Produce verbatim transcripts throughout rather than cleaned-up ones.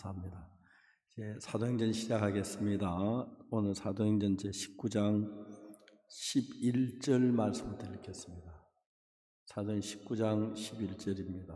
감사합니다. 이제 사도행전 시작하겠습니다. 오늘 사도행전 제십구 장 십일 절 말씀부터 읽겠습니다. 사도행전 십구 장 십일 절입니다.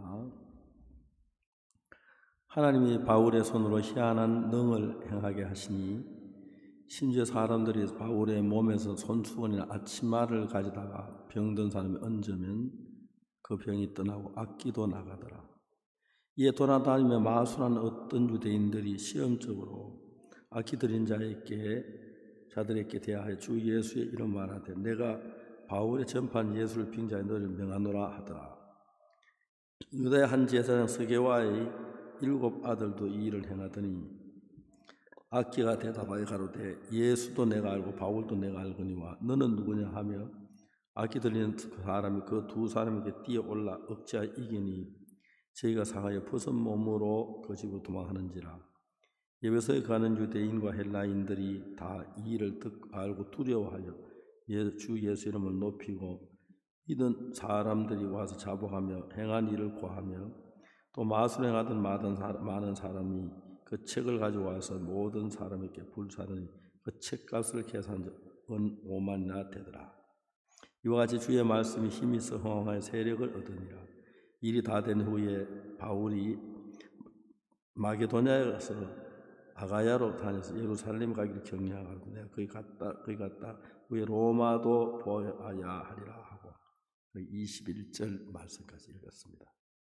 하나님이 바울의 손으로 희한한 능을 행하게 하시니 심지어 사람들이 바울의 몸에서 손수건이나 아치마를 가져다가 병든 사람이 얹으면 그 병이 떠나고 악기도 나가더라. 이에 돌아다니며 마술하는 어떤 유대인들이 시험적으로 악기 들인 자에게 자들에게 대하여 주 예수의 이름 말하되 내가 바울의 전파한 예수를 빙자해 너를 명하노라 하더라. 유다의 한 제사장 스게와의 일곱 아들도 이 일을 행하더니 악기가 대답하여 가로되 예수도 내가 알고 바울도 내가 알거니와 너는 누구냐 하며 악기 들리는 사람이 그 두 사람에게 뛰어올라 억제하여 이기니 저희가 상하여 벗은 몸으로 그 집으로 도망하는지라. 예배소에 가는 유대인과 헬라인들이 다 이 일을 듣고 알고 두려워하여 주 예수 이름을 높이고 믿은 사람들이 와서 자복하며 행한 일을 고하며 또 마술 행하던 많은 사람이 그 책을 가져와서 모든 사람에게 불사르니 그 책값을 계산한 은 오만이나 되더라. 이와 같이 주의 말씀이 힘이 있어 흥황하여 세력을 얻으니라. 일이 다 된 후에 바울이 마게도냐에 가서 아가야로 다녀서 예루살렘 가기를 격려하고 내가 거기 갔다 거기 갔다 후에 로마도 보아야 하리라 하고 이십일 절 말씀까지 읽었습니다.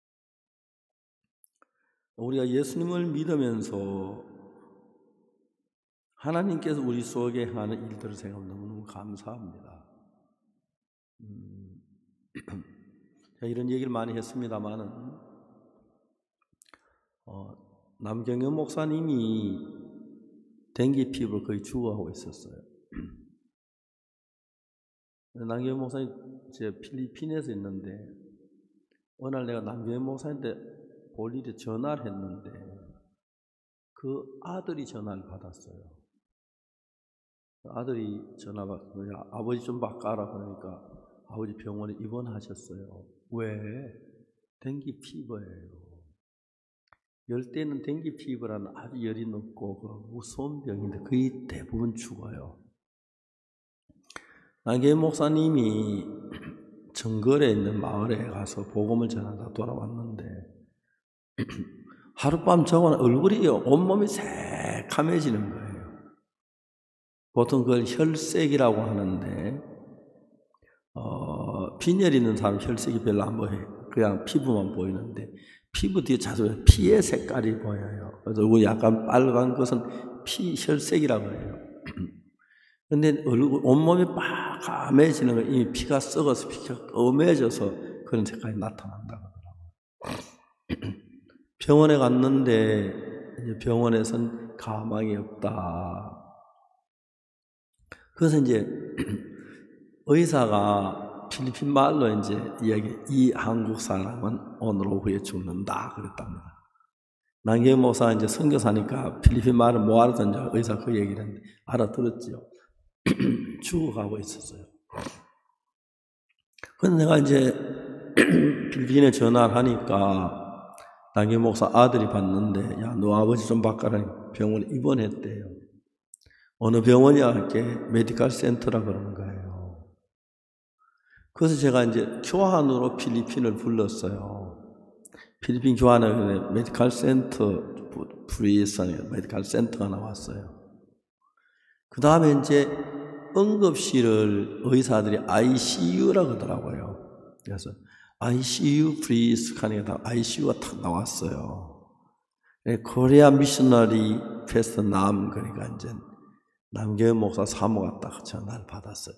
우리가 예수님을 믿으면서 하나님께서 우리 속에 행하는 일들을 생각하면 너무너무 감사합니다. 음, 제가 이런 얘기를 많이 했습니다만은 어, 남경현 목사님이 댕기 피부로 거의 죽어가고 있었어요. 남경현 목사님 제 필리핀에서 있는데 어느 날 내가 남경현 목사님한테 볼 일에 전화를 했는데 그 아들이 전화를 받았어요. 아들이 전화 받고 아버지 좀 바꿔라 그러니까 아버지 병원에 입원하셨어요. 왜? 댕기 피부예요. 열대는 댕기 피부라는 아주 열이 높고 그 무서운 병인데 거의 대부분 죽어요. 남경현 목사님이 정글에 있는 마을에 가서 복음을 전하다 돌아왔는데 하룻밤 저건 얼굴이 온몸이 새카매지는 거예요. 보통 그걸 혈색이라고 하는데 어, 빈혈 있는 사람 혈색이 별로 안 보여요. 그냥 피부만 보이는데 피부 뒤에 자주 피의 색깔이 보여요. 그래서 약간 빨간 것은 피 혈색이라고 해요. 근데 얼굴 온몸이 빨개지는 거 이미 피가 썩어서 피가 검해져서 그런 색깔이 나타난다고 하더라고요. 병원에 갔는데 이제 병원에선 가망이 없다. 그래서 이제 의사가 필리핀 말로 이제 이야기, 이 한국 사람은 오늘 오후에 죽는다 그랬답니다. 남경현 목사가 이제 선교사니까 필리핀 말을 못 알아듣는지 의사 그 얘기를 했는데 알아들었죠. 죽어가고 있었어요. 그런데 내가 이제 필리핀에 전화를 하니까 남경현 목사 아들이 봤는데 야, 너 아버지 좀 바꿔라. 병원에 입원했대요. 어느 병원이야? 이렇게 메디컬 센터라 그러는 거예요. 그래서 제가 이제 교환으로 필리핀을 불렀어요. 필리핀 교환에 메디컬 센터 프리선 메디컬 센터가 나왔어요. 그 다음에 이제 응급실을 의사들이 아이씨유라고 하더라고요. 그래서 아이씨유 프리스 하니까 아이씨유가 탁 나왔어요. 코리아 미셔너리 페스트 남 그러니까 이제 남경현 목사 사모가 딱 전화를 받았어요.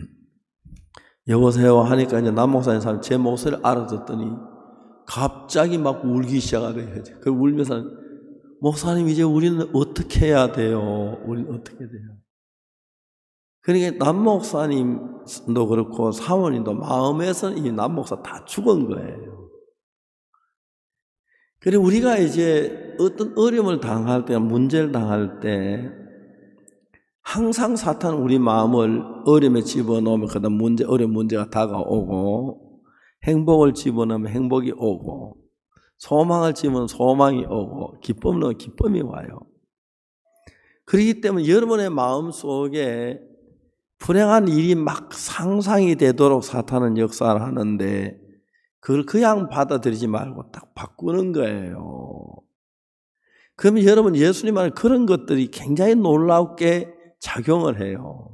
여보세요 하니까 이제 남 목사님 사람 제 목소리를 알아듣더니 갑자기 막 울기 시작하더래요. 그 울면서 목사님 이제 우리는 어떻게 해야 돼요? 우리는 어떻게 돼요? 그러니까 남 목사님도 그렇고 사모님도 마음에서는 이 남 목사 다 죽은 거예요. 그리고 우리가 이제 어떤 어려움을 당할 때, 문제를 당할 때 항상 사탄은 우리 마음을 어려움에 집어넣으면 그다음 문제, 어려운 문제가 다가오고 행복을 집어넣으면 행복이 오고 소망을 지으면 소망이 오고 기쁨을 넣으면 기쁨이 와요. 그렇기 때문에 여러분의 마음속에 불행한 일이 막 상상이 되도록 사탄은 역사를 하는데 그걸 그냥 받아들이지 말고 딱 바꾸는 거예요. 그러면 여러분 예수님 안에 그런 것들이 굉장히 놀랍게 작용을 해요.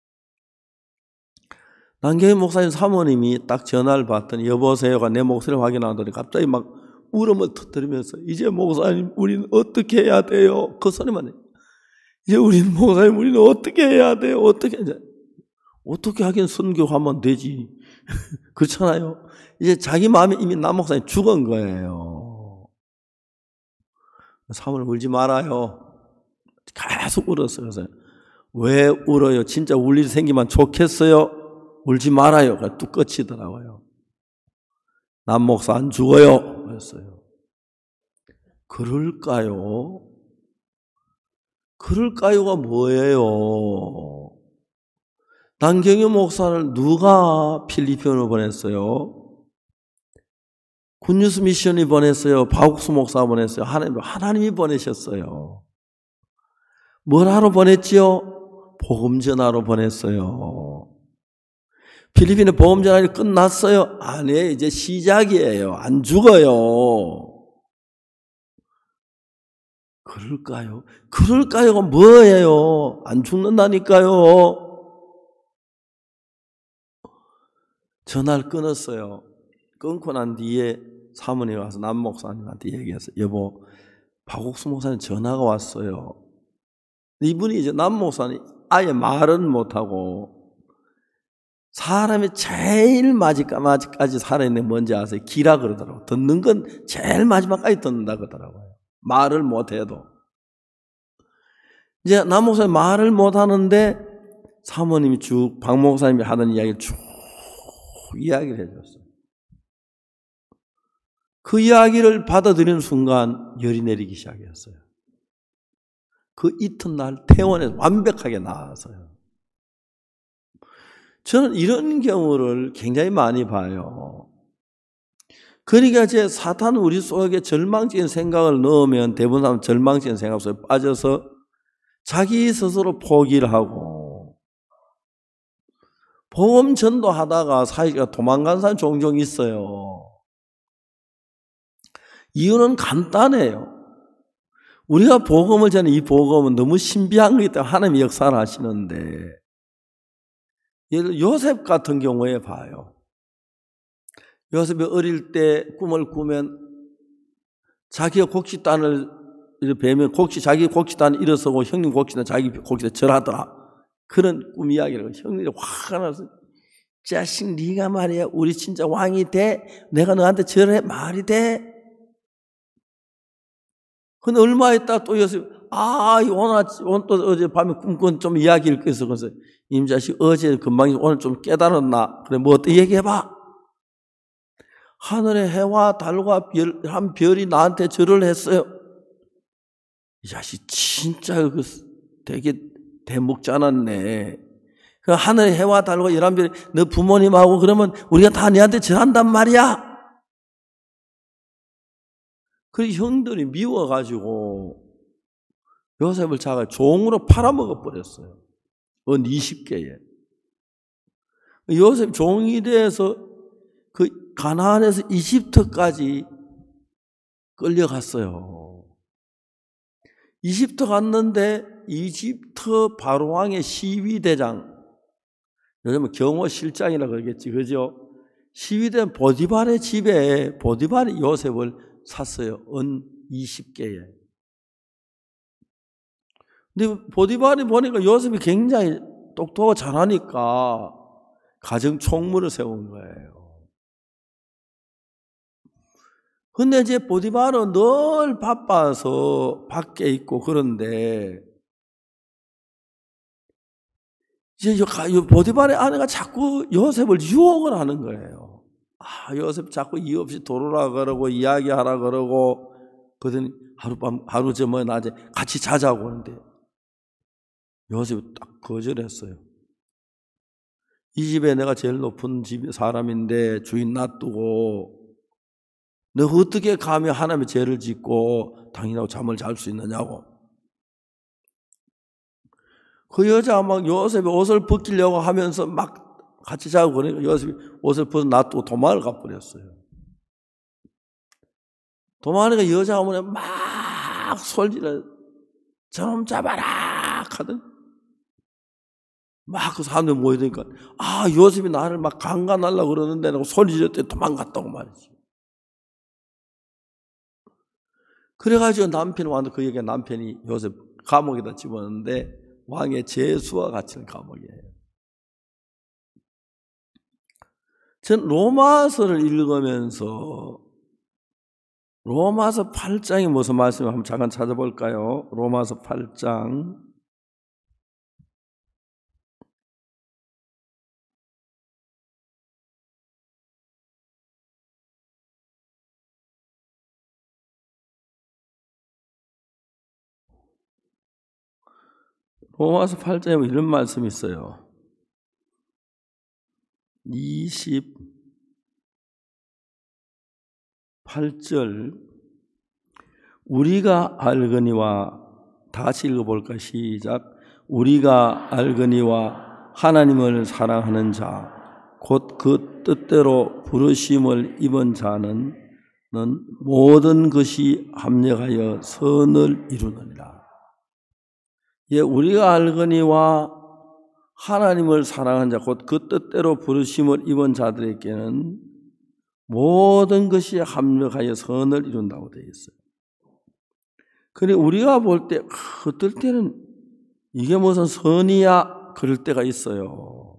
남경희 목사님 사모님이 딱 전화를 받더니 여보세요가 내 목소리를 확인하더니 갑자기 막 울음을 터뜨리면서 이제 목사님 우리는 어떻게 해야 돼요? 그 소리만 해요. 이제 우리는 목사님 우리는 어떻게 해야 돼요? 어떻게 이제 어떻게 하긴 선교하면 되지. 그렇잖아요. 이제 자기 마음이 이미 남 목사님 죽은 거예요. 사모님 울지 말아요. 계속 울었어요. 그래서 왜 울어요? 진짜 울 일이 생기면 좋겠어요? 울지 말아요. 뚝 꺼치더라고요. 남 목사 안 죽어요. 그랬어요. 그럴까요? 그럴까요가 뭐예요? 남경희 목사를 누가 필리핀으로 보냈어요? 굿뉴스 미션이 보냈어요? 바욱수 목사 보냈어요? 하나님, 하나님이 보내셨어요. 뭘 하러 보냈지요? 복음 전하러 보냈어요. 필리핀의 복음 전하기 끝났어요? 아니에요. 이제 시작이에요. 안 죽어요. 그럴까요? 그럴까요가 뭐예요? 안 죽는다니까요. 전화를 끊었어요. 끊고 난 뒤에 사모님이 와서 남 목사님한테 얘기했어요. 여보, 박옥수 목사님 전화가 왔어요. 이분이 이제 남 목사님 아예 말은 못하고 사람이 제일 마지막까지 살아있는 게 뭔지 아세요? 기라 그러더라고요. 듣는 건 제일 마지막까지 듣는다 그러더라고요. 말을 못해도. 이제 남 목사님 말을 못하는데 사모님이 쭉 박 목사님이 하던 이야기를 쭉 이야기를 해줬어요. 그 이야기를 받아들이는 순간 열이 내리기 시작했어요. 그 이튿날 퇴원해서 완벽하게 나아서요. 저는 이런 경우를 굉장히 많이 봐요. 그러니까 제 사탄은 우리 속에 절망적인 생각을 넣으면 대부분 사람은 절망적인 생각 속에 빠져서 자기 스스로 포기를 하고 복음 전도하다가 사이가 도망간 사람 종종 있어요. 이유는 간단해요. 우리가 복음을 전해 이 복음은 너무 신비한 거기 때문에 하나님이 역사를 하시는데 예를 들어 요셉 같은 경우에 봐요. 요셉이 어릴 때 꿈을 꾸면 자기가 곡식단을 베면 곡식 자기 곡식단을 일어서고 형님 곡식단 자기 곡식단 절하더라. 그런 꿈 이야기를 형님이 화가 나서 자식 네가 말이야 우리 진짜 왕이 돼? 내가 너한테 절해? 말이 돼? 근데 얼마 있다 또 요셉 아 오늘 오늘 또 어제 밤에 꿈꾼 좀 이야기를 껴서 그래서 임자식 어제 금방 오늘 좀 깨달았나? 그래 뭐 어떻게 얘기해봐? 하늘의 해와 달과 별, 한 별이 나한테 절을 했어요. 이 자식 진짜 그 되게 대목 짜놨네. 그 하늘의 해와 달과 열한 별이 너 부모님하고 그러면 우리가 다 너한테 절한단 말이야. 그 형들이 미워가지고 요셉을 자가 종으로 팔아먹어 버렸어요. 은 이십 개에. 요셉 종이 돼서 그 가나안에서 이집트까지 끌려갔어요. 이집트 갔는데 이집트 바로왕의 시위대장, 요즘은 경호실장이라 그러겠지, 그죠? 시위대장 보디발의 집에 보디발이 요셉을 샀어요. 은 이십 개에. 근데 보디발이 보니까 요셉이 굉장히 똑똑하고 잘하니까 가정 총무를 세운 거예요. 근데 이제 보디발은 늘 바빠서 밖에 있고 그런데 이제 보디발의 아내가 자꾸 요셉을 유혹을 하는 거예요. 아, 요셉 자꾸 이유 없이 돌아라 그러고 이야기하라 그러고 그러더니 하룻밤 하루 저녁 낮에 같이 자자고 하는데 요셉이 딱 거절했어요. 이 집에 내가 제일 높은 집 사람인데 주인 놔두고 너 어떻게 감히 하나님의 죄를 짓고 당신하고 잠을 잘 수 있느냐고. 그 여자가 막 요셉이 옷을 벗기려고 하면서 막 같이 자고 그러니까 요셉이 옷을 벗어 놔두고 도망을 가버렸어요. 도망하니까 여자가 뭐냐 막 솔질을 저놈 잡아라 하든 막 그 사람들이 모이니까 아 요셉이 나를 막 강간하려고 그러는데 라고 소리 지르더니 도망갔다고 말이지. 그래가지고 남편이 왔는데 그 얘기가 남편이 요셉 감옥에다 집어넣는데 왕의 제수와 같은 감옥이에요. 전 로마서를 읽으면서 로마서 팔 장이 무슨 말씀을 한번 잠깐 찾아볼까요? 로마서 팔 장 로마서 팔 장에 이런 말씀이 있어요. 이십팔 절 우리가 알거니와 다 같이 읽어볼까 시작. 우리가 알거니와 하나님을 사랑하는 자 곧 그 뜻대로 부르심을 입은 자는 모든 것이 합력하여 선을 이루느니라. 예, 우리가 알거니와 하나님을 사랑하는 자 곧 그 뜻대로 부르심을 입은 자들에게는 모든 것이 합력하여 선을 이룬다고 되어 있어요. 그런데 우리가 볼 때 어떨 때는 이게 무슨 선이야 그럴 때가 있어요.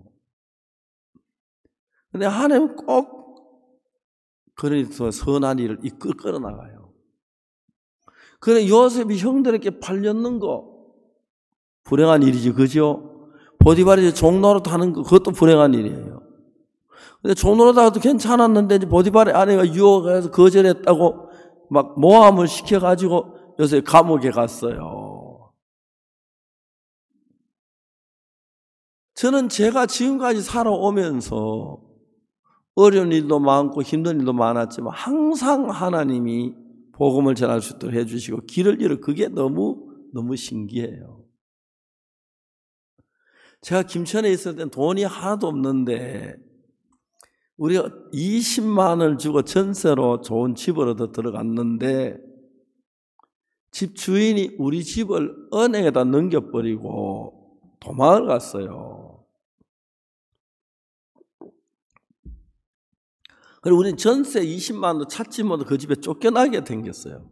그런데 하나님은 꼭 그래서 선한 일을 이끌어 나가요. 그런데 요셉이 형들에게 팔렸는 거 불행한 일이지, 그죠? 보디발이 종노릇 하는 거 그것도 불행한 일이에요. 근데 종노릇 하도 괜찮았는데 이제 보디발의 아내가 유혹해서 거절했다고 막 모함을 시켜가지고 요새 감옥에 갔어요. 저는 제가 지금까지 살아오면서 어려운 일도 많고 힘든 일도 많았지만 항상 하나님이 복음을 전할 수 있도록 해주시고 길을 열어 그게 너무 너무 신기해요. 제가 김천에 있을 땐 돈이 하나도 없는데 우리가 이십만 원을 주고 전세로 좋은 집을 얻어 들어갔는데 집 주인이 우리 집을 은행에다 넘겨버리고 도망을 갔어요. 그리고 우리는 전세 이십만 원도 찾지 못해 그 집에 쫓겨나게 생겼어요.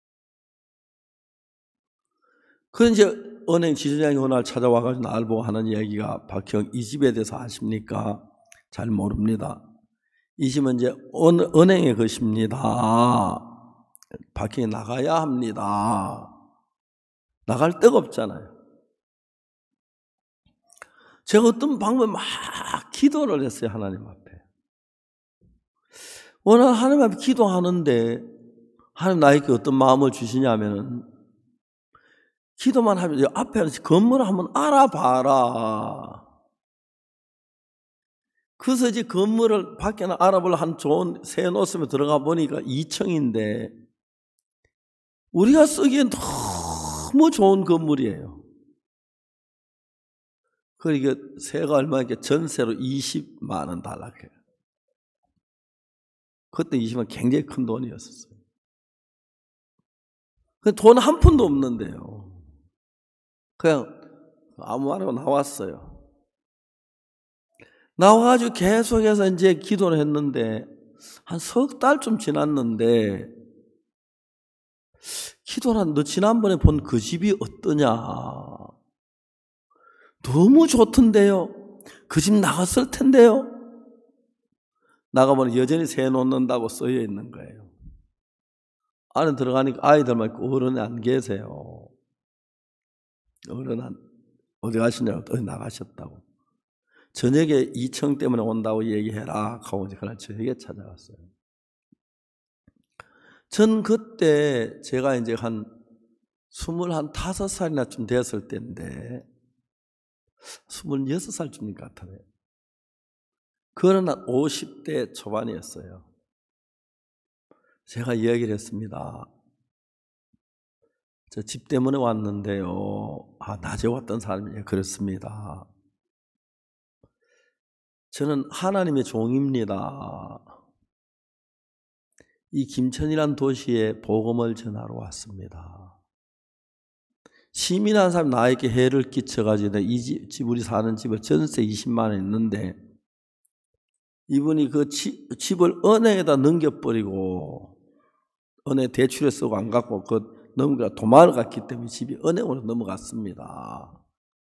그래서 이제 은행 지점장이 어느 날 찾아와가지고 나를 보고 하는 이야기가 박형 이 집에 대해서 아십니까? 잘 모릅니다. 이 집은 이제 은, 은행의 것입니다. 박형이 나가야 합니다. 나갈 데가 없잖아요. 제가 어떤 방법에 막 기도를 했어요. 하나님 앞에. 오늘 하나님 앞에 기도하는데 하나님 나에게 어떤 마음을 주시냐면은 기도만 하면 앞에 건물을 한번 알아봐라. 그래서 이제 건물을 밖에 알아보려 한 좋은 새 놓으면 들어가 보니까 이 층인데 우리가 쓰기엔 너무 좋은 건물이에요. 그러니까 새가 얼마니까 전세로 이십만 원 달라고 해요. 그때 이십만 원 굉장히 큰 돈이었었어요. 돈 한 푼도 없는데요. 그냥 아무 말 하고 나왔어요. 나와가지고 계속해서 이제 기도를 했는데 한 석 달쯤 지났는데 기도를 너 지난번에 본 그 집이 어떠냐? 너무 좋던데요. 그 집 나갔을 텐데요. 나가보니 여전히 새 놓는다고 써여 있는 거예요. 안에 들어가니까 아이들만 있고 어른이 안 계세요. 어른 안, 어디 가시냐고 어디 나가셨다고. 저녁에 이 층 때문에 온다고 얘기해라 하고 이제 그날 저녁에 찾아갔어요. 전 그때 제가 이제 한 스물다섯 살이나 좀 됐을 때인데 스물여섯 살쯤인 것 같아요. 그거는 한 오십 대 초반이었어요. 제가 이야기를 했습니다. 저 집 때문에 왔는데요. 아, 낮에 왔던 사람이 그렇습니다. 저는 하나님의 종입니다. 이 김천이라는 도시에 복음을 전하러 왔습니다. 시민한 사람이 나에게 해를 끼쳐가지고 이 집, 집 우리 사는 집을 전세 이십만 원 있는데 이분이 그 치, 집을 은행에다 넘겨버리고 은행 대출에 쓰고 안 갖고 그 넘겨 도망을 갔기 때문에 집이 은행으로 넘어갔습니다.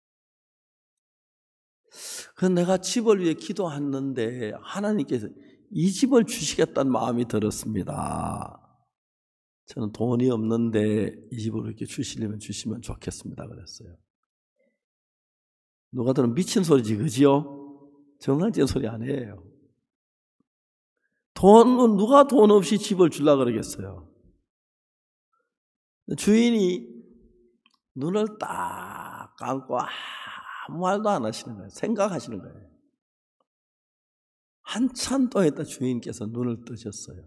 그래서 내가 집을 위해 기도했는데 하나님께서 이 집을 주시겠다는 마음이 들었습니다. 저는 돈이 없는데 이 집을 이렇게 주시려면 주시면 좋겠습니다 그랬어요. 누가 들으면 미친 소리지 그지요? 정상적인 소리 아니에요. 돈은 누가 돈 없이 집을 주려고 그러겠어요. 주인이 눈을 딱 감고 아무 말도 안 하시는 거예요. 생각하시는 거예요. 한참 동안 있다 주인께서 눈을 뜨셨어요.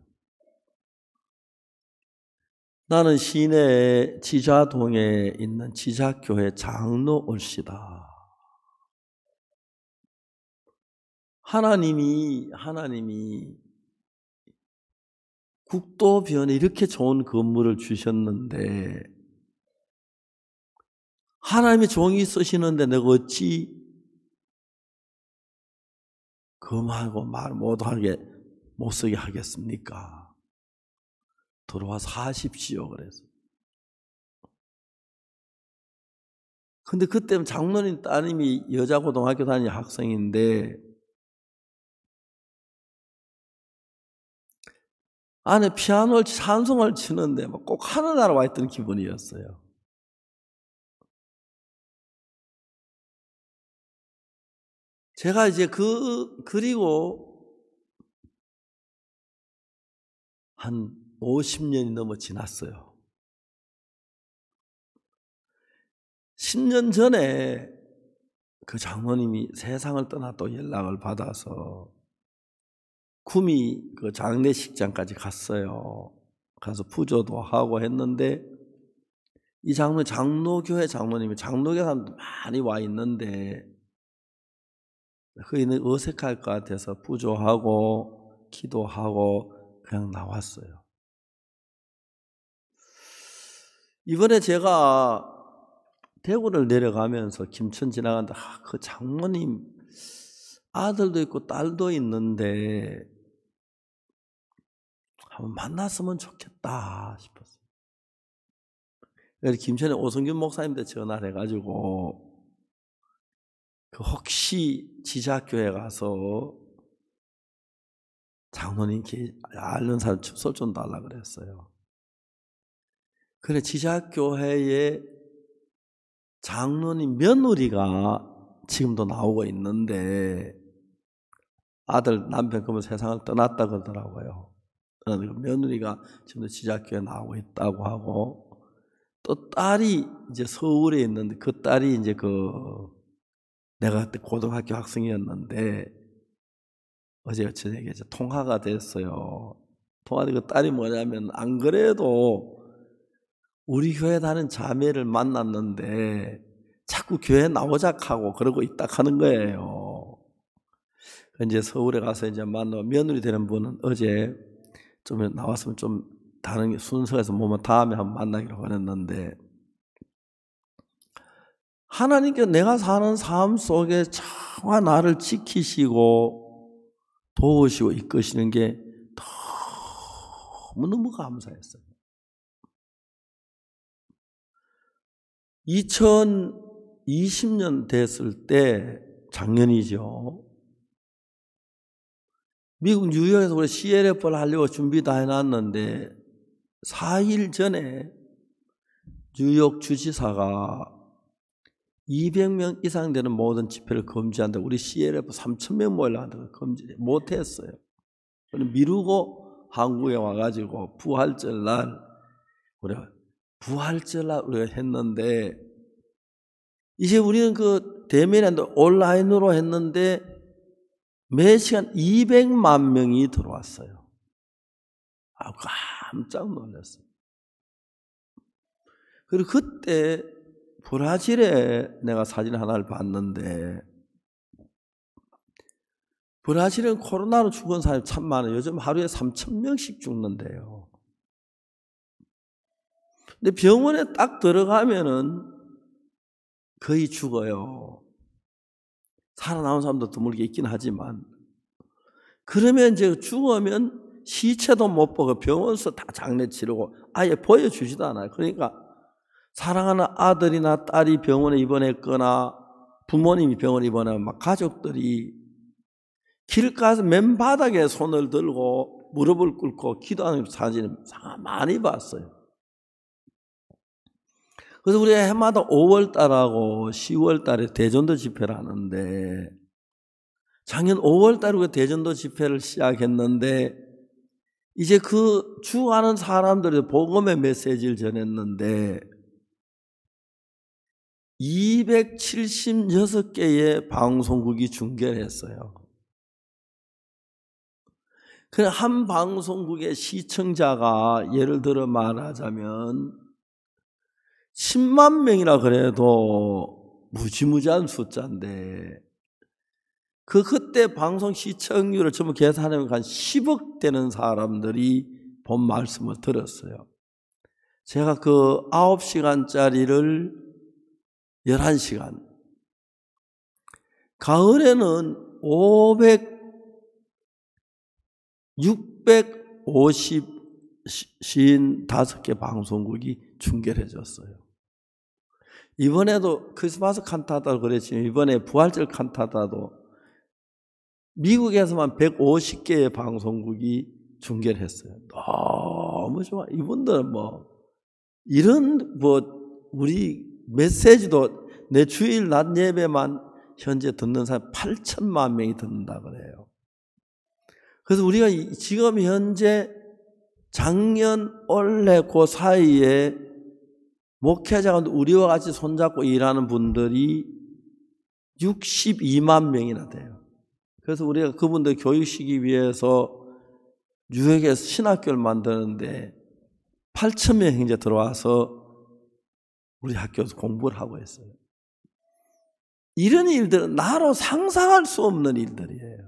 나는 시내 지자동에 있는 지자교회 장로 올시다. 하나님이 하나님이 국도변에 이렇게 좋은 건물을 주셨는데 하나님의 종이 쓰시는데 내가 어찌 금하고 말 못하게 못쓰게 하겠습니까? 들어와서 하십시오 그래서. 근데 그때 장로님 따님이 여자 고등학교 다니는 학생인데 안에 피아노를 찬송을 치는데 꼭 하늘나라 와 있던 기분이었어요. 제가 이제 그 그리고 한 오십 년이 넘어 지났어요. 십 년 전에 그 장로님이 세상을 떠나 또 연락을 받아서 구미 그 장례식장까지 갔어요. 가서 부조도 하고 했는데 이 장로 장로교회 장로님이 장로교회 사람도 많이 와 있는데 그이는 어색할 것 같아서 부조하고 기도하고 그냥 나왔어요. 이번에 제가 대구를 내려가면서 김천 지나간다. 아, 그 장모님 아들도 있고 딸도 있는데 한번 만났으면 좋겠다 싶었어요. 그래서 김천에 오성균 목사님한테 전화를 해가지고 그 혹시 지자교회 가서 장로님 아는 사람 축소 좀 달라 그랬어요. 그래 지자교회에 장로님 며느리가 지금도 나오고 있는데 아들 남편 그러면 세상을 떠났다 그러더라고요. 며느리가 지금도 지자교회에 나오고 있다고 하고 또 딸이 이제 서울에 있는데 그 딸이 이제 그 내가 그때 고등학교 학생이었는데 어제 저녁에 이제 통화가 됐어요. 통화된 그 딸이 뭐냐면 안 그래도 우리 교회 다니는 자매를 만났는데 자꾸 교회 나오자 하고 그러고 있다 하는 거예요. 이제 서울에 가서 이제 만나 며느리 되는 분은 어제 좀 나왔으면 좀 다른 순서에서 뭐면 다음에 한번 만나기로 했는데 하나님께 내가 사는 삶 속에 정말 나를 지키시고 도우시고 이끄시는 게 너무너무 감사했어요. 이천이십 년 됐을 때 작년이죠. 미국 뉴욕에서 우리 씨엘에프를 하려고 준비 다 해놨는데 사 일 전에 뉴욕 주지사가 이백 명 이상 되는 모든 집회를 금지한다. 우리 씨엘에프 삼천 명 모이려고 한다고 금지 못했어요. 미루고 한국에 와가지고 부활절 날 우리가 부활절 날 우리가 했는데 이제 우리는 그 대면이 아니라 온라인으로 했는데 매 시간 이백만 명이 들어왔어요. 아, 깜짝 놀랐어요. 그리고 그때 브라질에 내가 사진 하나를 봤는데, 브라질은 코로나로 죽은 사람이 참 많아요. 요즘 하루에 삼천 명씩 죽는데요. 근데 병원에 딱 들어가면은 거의 죽어요. 살아나온 사람도 드물게 있긴 하지만. 그러면 이제 죽으면 시체도 못 보고 병원에서 다 장례 치르고 아예 보여주지도 않아요. 그러니까 사랑하는 아들이나 딸이 병원에 입원했거나 부모님이 병원에 입원하면 막 가족들이 길가에서 맨바닥에 손을 들고 무릎을 꿇고 기도하는 사진을 많이 봤어요. 그래서 우리가 해마다 오월 달하고 시월 달에 대전도 집회를 하는데, 작년 오월 달에 대전도 집회를 시작했는데, 이제 그 죽어가는 사람들이 복음의 메시지를 전했는데 이백칠십육 개의 방송국이 중계를 했어요. 그 한 방송국의 시청자가 예를 들어 말하자면 십만 명이라 그래도 무지무지한 숫자인데, 그 그때 방송 시청률을 전부 계산하면 한 십억 되는 사람들이 본 말씀을 들었어요. 제가 그 아홉 시간짜리를 열한 시간, 가을에는 오백, 육백오십 오십오 개 방송국이 중계를 해줬어요. 이번에도 크리스마스 칸타타도 그랬지만 이번에 부활절 칸타타도 미국에서만 백오십 개의 방송국이 중계를 했어요. 너무 좋아. 이분들은 뭐 이런 뭐 우리 메시지도 내 주일 낮 예배만 현재 듣는 사람 팔천만 명이 듣는다 그래요. 그래서 우리가 지금 현재 작년 올해 그 사이에 목회자가 우리와 같이 손잡고 일하는 분들이 육십이만 명이나 돼요. 그래서 우리가 그분들 교육시키기 위해서 뉴욕에서 신학교를 만드는데 팔천 명이 이제 들어와서 우리 학교에서 공부를 하고 있어요. 이런 일들은 나로 상상할 수 없는 일들이에요.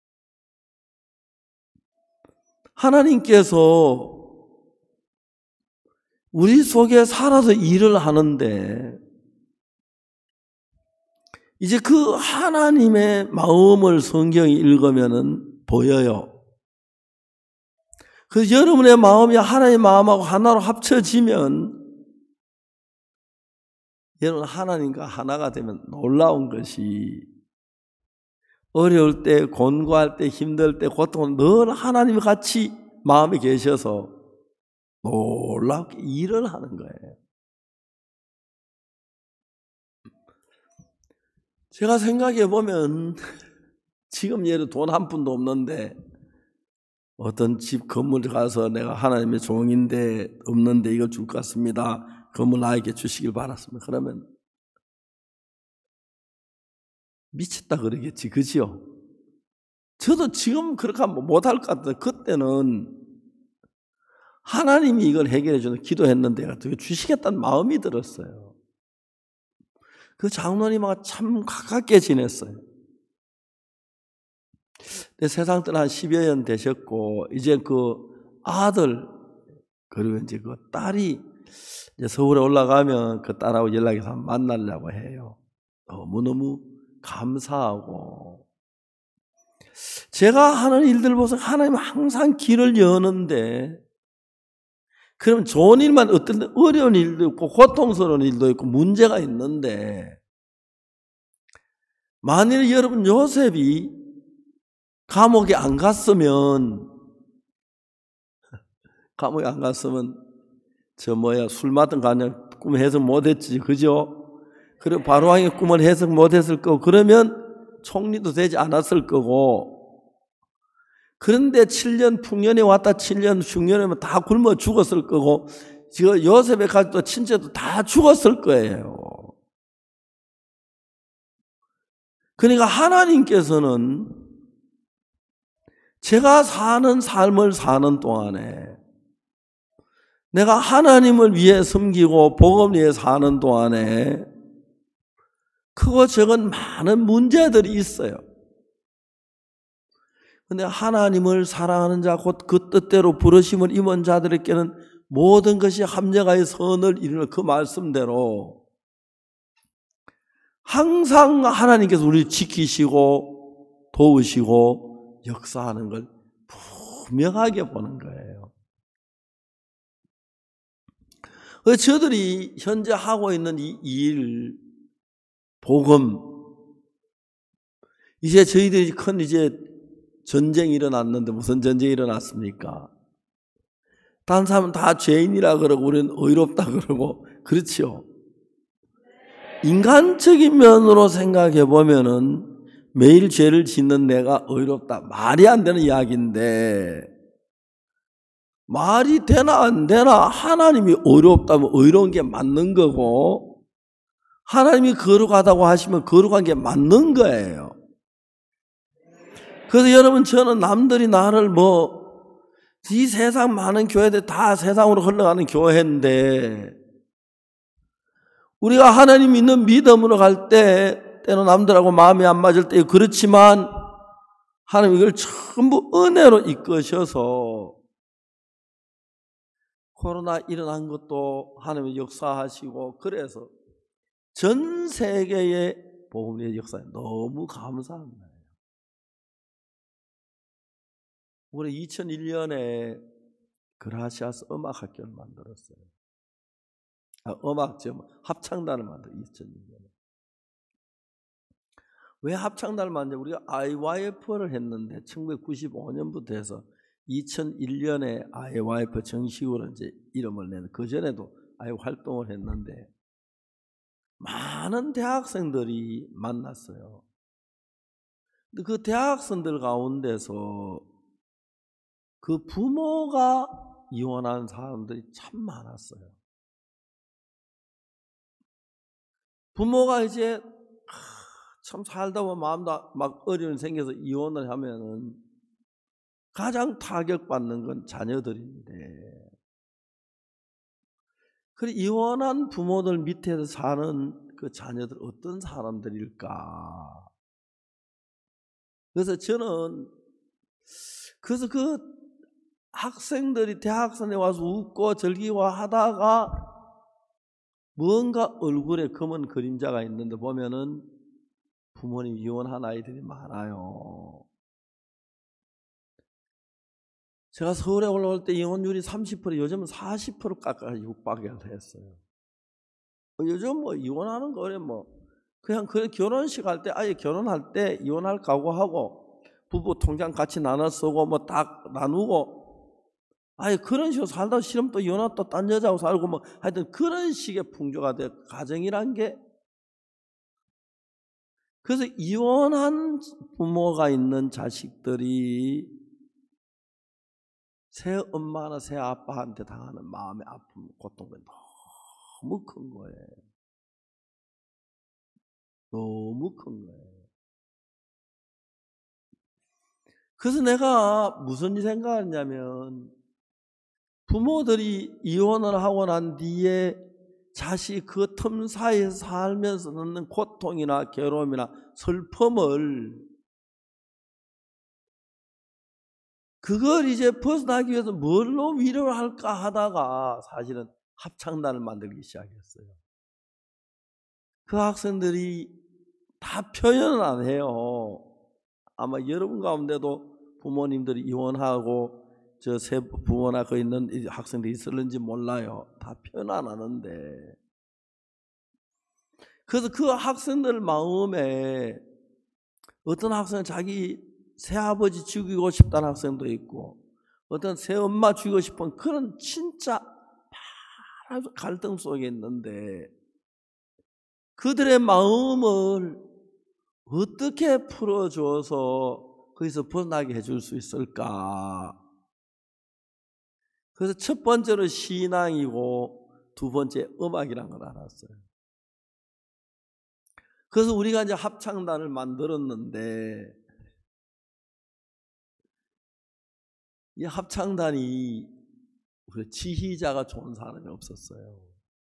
하나님께서 우리 속에 살아서 일을 하는데 이제 그 하나님의 마음을 성경이 읽으면은 보여요. 그래서 여러분의 마음이 하나님의 마음하고 하나로 합쳐지면 여러분 하나님과 하나가 되면 놀라운 것이, 어려울 때, 곤고할 때, 힘들 때, 고통은 늘 하나님이 같이 마음에 계셔서 놀랍게 일을 하는 거예요. 제가 생각해 보면 지금 예를 돈 한 푼도 없는데 어떤 집 건물에 가서 내가 하나님의 종인데 없는데 이걸 줄 것 같습니다. 건물 나에게 주시길 바랐습니다. 그러면 미쳤다 그러겠지, 그지요? 저도 지금 그렇게 하면 못할 것 같아요. 그때는 하나님이 이걸 해결해 주는 기도했는데 주시겠다는 마음이 들었어요. 그 장로님하고 참 가깝게 지냈어요. 세상 떠나 십여 년 되셨고 이제 그 아들 그리고 이제 그 딸이 이제 서울에 올라가면 그 딸하고 연락해서 만나려고 해요. 너무너무 감사하고, 제가 하는 일들 보면서 하나님은 항상 길을 여는데, 그럼 좋은 일만, 어떤 어려운 일도 있고 고통스러운 일도 있고 문제가 있는데, 만일 여러분 요셉이 감옥에 안 갔으면 감옥에 안 갔으면 저 뭐야 술 마던 가냥 꿈 해석 못했지, 그죠? 그리고 바로왕의 꿈을 해석 못했을 거고, 그러면 총리도 되지 않았을 거고, 그런데 칠 년 풍년이 왔다 칠 년 흉년이면 다 굶어 죽었을 거고, 지금 요셉의 가족도 친척도 다 죽었을 거예요. 그러니까 하나님께서는 제가 사는 삶을 사는 동안에 내가 하나님을 위해 섬기고 복음을 위해 사는 동안에 크고 적은 많은 문제들이 있어요. 근데 하나님을 사랑하는 자 곧 그 뜻대로 부르심을 임한 자들에게는 모든 것이 합력하여 선을 이루는 그 말씀대로 항상 하나님께서 우리를 지키시고 도우시고 역사하는 걸 분명하게 보는 거예요. 저들이 현재 하고 있는 이 일, 복음, 이제 저희들이 큰 이제 전쟁이 일어났는데 무슨 전쟁이 일어났습니까? 다른 사람은 다 죄인이라 그러고 우리는 의롭다 그러고 그렇죠. 인간적인 면으로 생각해 보면은 매일 죄를 짓는 내가 의롭다. 말이 안 되는 이야기인데 말이 되나 안 되나? 하나님이 의롭다면 의로운 게 맞는 거고 하나님이 거룩하다고 하시면 거룩한 게 맞는 거예요. 그래서 여러분 저는 남들이 나를 뭐 이 세상 많은 교회들 다 세상으로 흘러가는 교회인데 우리가 하나님 믿는 믿음으로 갈 때 때로 남들하고 마음이 안 맞을 때 그렇지만 하나님 이걸 전부 은혜로 이끄셔서 코로나 일어난 것도 하나님이 역사하시고 그래서 전 세계의 복음의 역사에 너무 감사합니다. 우리 이천일 년에 그라시아스 음악학교를 만들었어요. 아, 음악 저 합창단을 만들어 이천일 년에. 왜 합창단을 만들어? 우리가 아이와이에프를 했는데 천구백구십오 년부터 해서 이천일 년에 아이와이에프 정식으로 이제 이름을 내는 그 전에도 아이 활동을 했는데 많은 대학생들이 만났어요. 근데 그 대학생들 가운데서 그 부모가 이혼한 사람들이 참 많았어요. 부모가 이제 참 살다 보면 마음도 막 어려움이 생겨서 이혼을 하면은 가장 타격받는 건 자녀들인데 그 이혼한 부모들 밑에서 사는 그 자녀들 어떤 사람들일까? 그래서 저는 그래서 그 학생들이 대학생에 와서 웃고 즐기고 하다가 뭔가 얼굴에 검은 그림자가 있는데 보면은 부모님 이혼한 아이들이 많아요. 제가 서울에 올라올 때 이혼율이 삼십 퍼센트, 요즘은 사십 퍼센트까지 육박을 했어요. 요즘 뭐 이혼하는 거래 뭐 그냥 그 결혼식 할 때 아예 결혼할 때 이혼할 각오하고 부부 통장 같이 나눠 쓰고 뭐 다 나누고 아예 그런 식으로 살다 싫으면 또 이혼하고 또 딴 여자하고 살고 뭐 하여튼 그런 식의 풍조가 돼 가정이란 게. 그래서 이혼한 부모가 있는 자식들이 새 엄마나 새 아빠한테 당하는 마음의 아픔, 고통이 너무 큰 거예요. 너무 큰 거예요. 그래서 내가 무슨 생각했냐면 부모들이 이혼을 하고 난 뒤에 자식 그 틈 사이에서 살면서 넣는 고통이나 괴로움이나 슬픔을 그걸 이제 벗어나기 위해서 뭘로 위로를 할까 하다가 사실은 합창단을 만들기 시작했어요. 그 학생들이 다 표현을 안 해요. 아마 여러분 가운데도 부모님들이 이혼하고 저 세 부모나 그 있는 학생들이 있을는지 몰라요. 다 표현 안 하는데. 그래서 그 학생들 마음에 어떤 학생은 자기 새아버지 죽이고 싶다는 학생도 있고 어떤 새엄마 죽이고 싶은 그런 진짜 갈등 속에 있는데 그들의 마음을 어떻게 풀어줘서 거기서 벗어나게 해줄 수 있을까? 그래서 첫 번째로 신앙이고 두 번째 음악이라는 걸 알았어요. 그래서 우리가 이제 합창단을 만들었는데 이 합창단이 그 지휘자가 좋은 사람이 없었어요.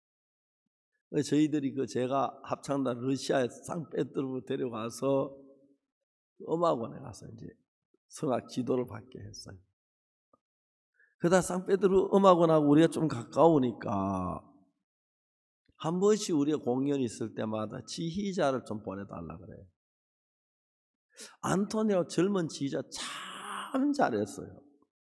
저희들이 그 제가 합창단 러시아에 상페테르부르크 데려가서 음악원에 가서 이제 성악 지도를 받게 했어요. 그러다 상페테르부르크 음악원하고 우리가 좀 가까우니까 한 번씩 우리가 공연이 있을 때마다 지휘자를 좀 보내달라 그래요. 안토니오 젊은 지휘자 참 잘했어요.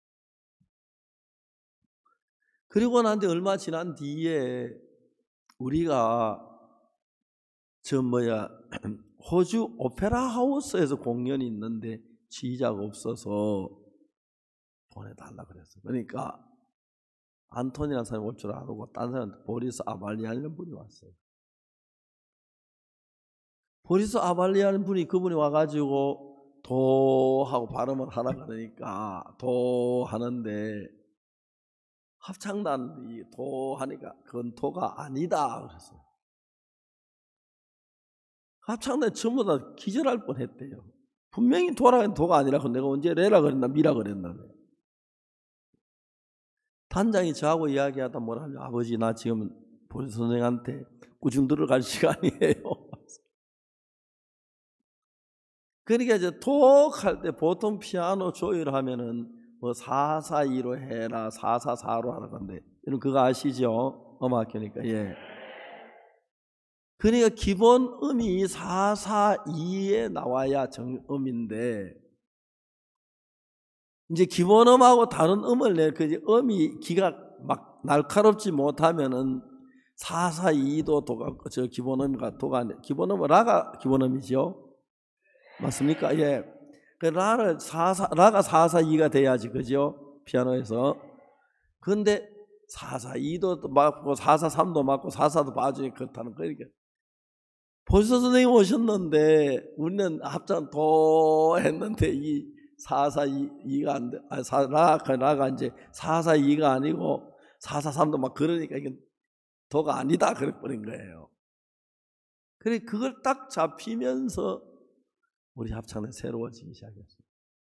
그리고 나한테 얼마 지난 뒤에 우리가 저 뭐야 호주 오페라 하우스에서 공연이 있는데 지휘자가 없어서 보내달라 그랬어요. 그러니까 안토니라는 사람이 올 줄 알고 딴 사람한테 보리스 아발리아라는 분이 왔어요. 보리스 아발리아라는 분이 그분이 와가지고 도 하고 발음을 하라 그러니까 도 하는데 합창단이 도 하니까 그건 도가 아니다 그랬어요. 합창단 전부 다 기절할 뻔했대요. 분명히 도라는 도가 아니라고 내가 언제 레라 그랬나 미라 그랬나. 단장이 저하고 이야기하다 뭐라 하냐. 아버지 나 지금 보리스 선생한테 꾸중 들어갈 시간이에요. 그러니까 이제 독할 때 보통 피아노 조율하면은 뭐 사사이로 해라 사사사로 하는 건데 여러분 그거 아시죠? 음악교니까 예. 그러니까 기본 음이 사사이에 나와야 정음인데 이제 기본 음하고 다른 음을 내 그 음이 기가 막 날카롭지 못하면은 사사이도 도가 저 기본 음과 도가 기본 음은 라가 기본 음이죠. 맞습니까? 예. 그 라를 사사 라가 사사이가 돼야지 그죠? 피아노에서. 그런데 사사이도 맞고 사사삼도 맞고 사사도 맞으니 그렇다는 거니까. 보리스 선생님 오셨는데 우리는 합창 도 했는데 이 사사이가 안 돼. 아, 사, 라, 라가 이제 사사이가 아니고 사사삼도 막 그러니까 이게 도가 아니다 그래버린 거예요. 그래 그걸 딱 잡히면서 우리 합창단이 새로워지기 시작했어요.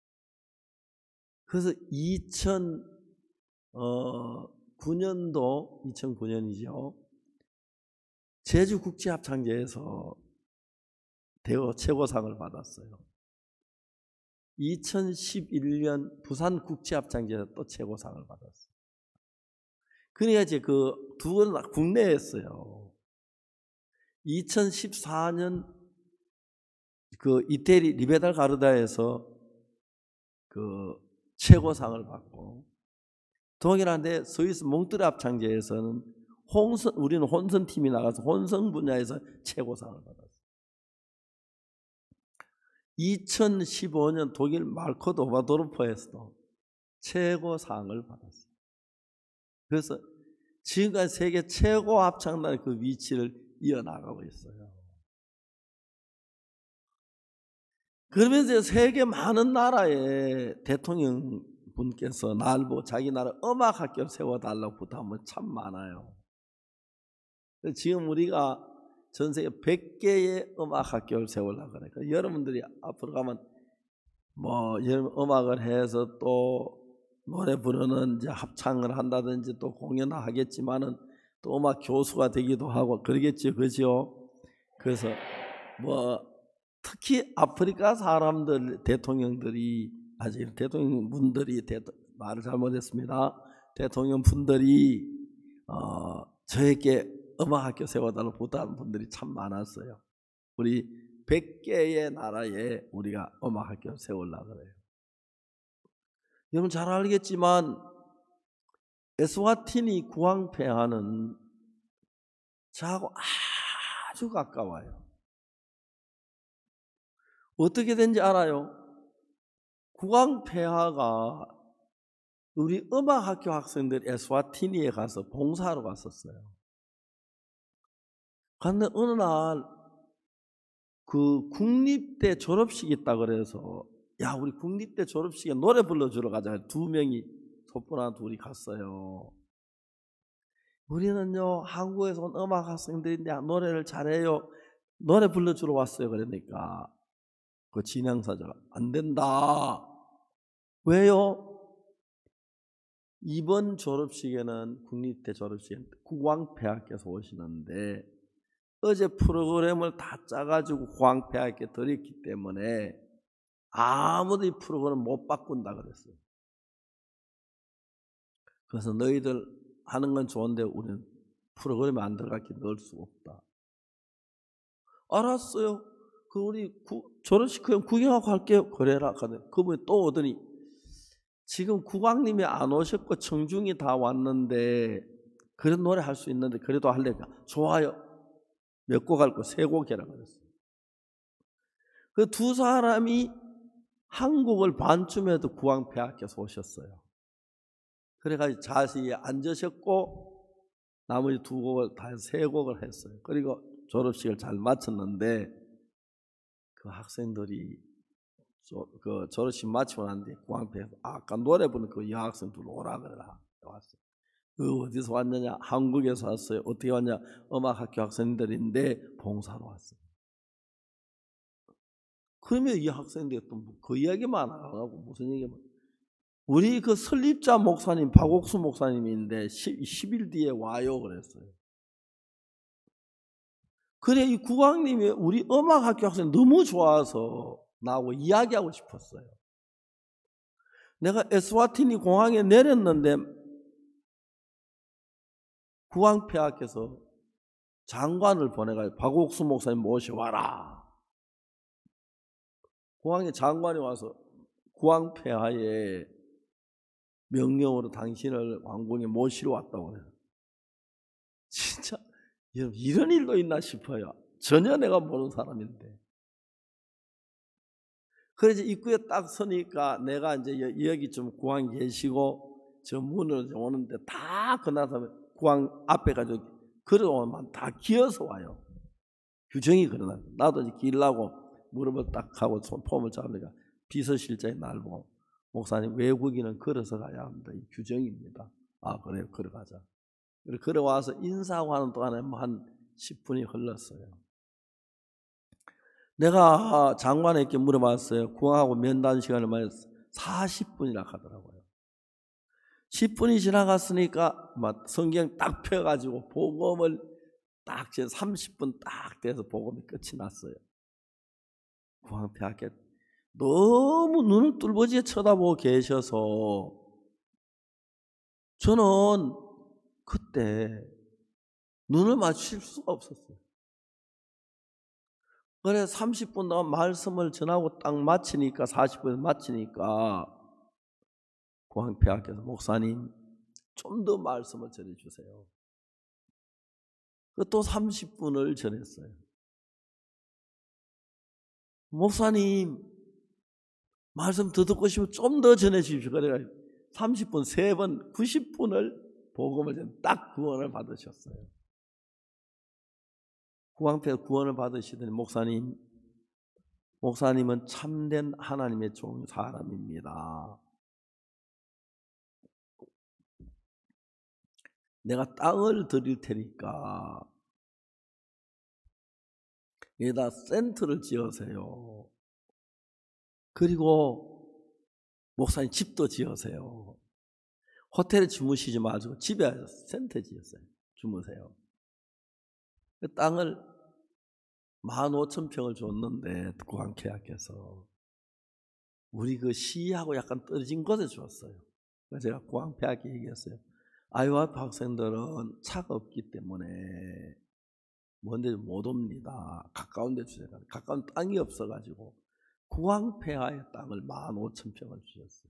그래서 이천구 년도 이천구 년이죠. 제주국제합창제에서 대호 최고상을 받았어요. 이천십일 년 부산국제합창제에서 또 최고상을 받았어요. 그러니까 이제 그 두 번 국내에 했어요. 이천십사 년 그 이태리 리베달 가르다에서 그 최고상을 받고 동일한데 스위스 몽트르 합창제에서는 홍선 우리는 혼선 팀이 나가서 혼성 분야에서 최고상을 받았어요. 이천십오 년 독일 말코 도바도르프에서도 최고상을 받았어요. 그래서 지금까지 세계 최고 합창단의 그 위치를 이어나가고 있어요. 그러면서 세계 많은 나라의 대통령 분께서 날 보고 자기 나라 음악학교를 세워달라고 부탁하면 참 많아요. 지금 우리가 전 세계 백 개의 음악학교를 세우려고 그래요. 그러니까 여러분들이 앞으로 가면 뭐 음악을 해서 또 노래 부르는 이제 합창을 한다든지 또 공연을 하겠지만은 또 음악 교수가 되기도 하고 그러겠죠, 그죠? 그래서 뭐 특히 아프리카 사람들 대통령들이 아직 대통령 분들이 대통, 말을 잘못했습니다. 대통령 분들이 어, 저에게 음악학교 세워달라고 부탁하는 분들이 참 많았어요. 우리 백 개의 나라에 우리가 음악학교 세우려고 그래요. 여러분 잘 알겠지만 에스와티니 구황폐하는 저하고 아주 가까워요. 어떻게 된지 알아요? 구황폐하가 우리 음악학교 학생들 에스와티니에 가서 봉사하러 갔었어요. 그런데 어느 날 그 국립대 졸업식이 있다 그래서 야 우리 국립대 졸업식에 노래 불러주러 가자. 두 명이 소프라노 둘이 갔어요. 우리는요 한국에서 온 음악 학생들인데 노래를 잘해요. 노래 불러주러 왔어요. 그러니까 그 진행사자가 안 된다. 왜요? 이번 졸업식에는 국립대 졸업식에 국왕폐하께서 오시는데 어제 프로그램을 다 짜가지고 국왕폐하께 드렸기 때문에 아무도 이 프로그램을 못 바꾼다 그랬어요. 그래서 너희들 하는 건 좋은데 우리는 프로그램에 안 들어가게 넣을 수가 없다. 알았어요. 그 우리 구, 졸업식 그냥 구경하고 할게요. 그래라. 그분이 또 오더니 지금 국왕님이 안 오셨고 청중이 다 왔는데 그런 노래 할 수 있는데 그래도 할래니까 좋아요. 몇 곡 할 거 세 곡이라 그랬어요. 그 두 사람이 한국을 반쯤에도 국왕폐하께서 오셨어요. 그래가지고 자세히 앉으셨고 나머지 두 곡을 다 세 곡을 했어요. 그리고 졸업식을 잘 마쳤는데 그 학생들이 조, 그 졸업식 마치고 난 뒤에 국왕폐하에서 아까 노래 부르는 그 여학생들 오라 그래라 왔어요. 그 어디서 왔느냐? 한국에서 왔어요. 어떻게 왔냐? 음악학교 학생들인데 봉사로 왔어요. 그러면 이 학생들이 또 그 이야기만 안 하고 무슨 얘기만? 우리 그 설립자 목사님 박옥수 목사님인데 십 일 뒤에 와요 그랬어요. 그래 이 국왕님이 우리 음악학교 학생 너무 좋아서 나하고 이야기하고 싶었어요. 내가 에스와티니 공항에 내렸는데 국왕폐하께서 장관을 보내가지고 박옥수 목사님 모셔와라. 공항에 장관이 와서 국왕폐하에 명령으로 당신을 왕궁에 모시러 왔다고 해요. 진짜 이런 일도 있나 싶어요. 전혀 내가 모르는 사람인데. 그래서 입구에 딱 서니까 내가 이제 여기 좀 국왕 계시고 저 문으로 오는데 다 그나서 국왕 앞에 가지고 걸어오면 다 기어서 와요. 규정이 그러나 나도 이제 길라고 무릎을 딱 하고 폼을 잡으니까 비서실장이 날 보고 목사님 외국인은 걸어서 가야 합니다. 이 규정입니다. 아 그래요. 걸어가자. 걸어와서 인사하고 하는 동안에 한 십 분이 흘렀어요. 내가 장관에게 물어봤어요. 국왕하고 면담 시간을 많이 사십 분이나 하더라고요. 십 분이 지나갔으니까 막 성경 딱 펴가지고 복음을 딱 삼십 분 딱 돼서 복음이 끝이 났어요. 국왕폐하께 너무 눈을 뚫어지게 쳐다보고 계셔서 저는 그때 눈을 맞출 수가 없었어요. 그래 삼십 분 동안 말씀을 전하고 딱 마치니까 사십 분 마치니까 국왕폐하께서 목사님 좀 더 말씀을 전해주세요. 또 삼십 분을 전했어요. 목사님 말씀 더 듣고 싶으면 좀 더 전해주십시오. 그래가 삼십 분 세 번 구십 분을 복음을 딱 구원을 받으셨어요. 국왕폐하 구원을 받으시더니 목사님 목사님은 참된 하나님의 종 사람입니다. 내가 땅을 드릴 테니까 여기다 센터를 지으세요. 그리고 목사님 집도 지으세요. 호텔에 주무시지 마시고 집에 센터 지었어요. 주무세요. 그 땅을 만 오천 평을 줬는데 국왕폐하께서 우리 그 시하고 약간 떨어진 곳에 주었어요. 그래서 제가 국왕폐하께 얘기했어요. 아이와이피 학생들은 차가 없기 때문에 먼데 못 옵니다. 가까운 데 주세요. 가까운 땅이 없어가지고 국왕폐하의 땅을 만 오천 평을 주셨어요.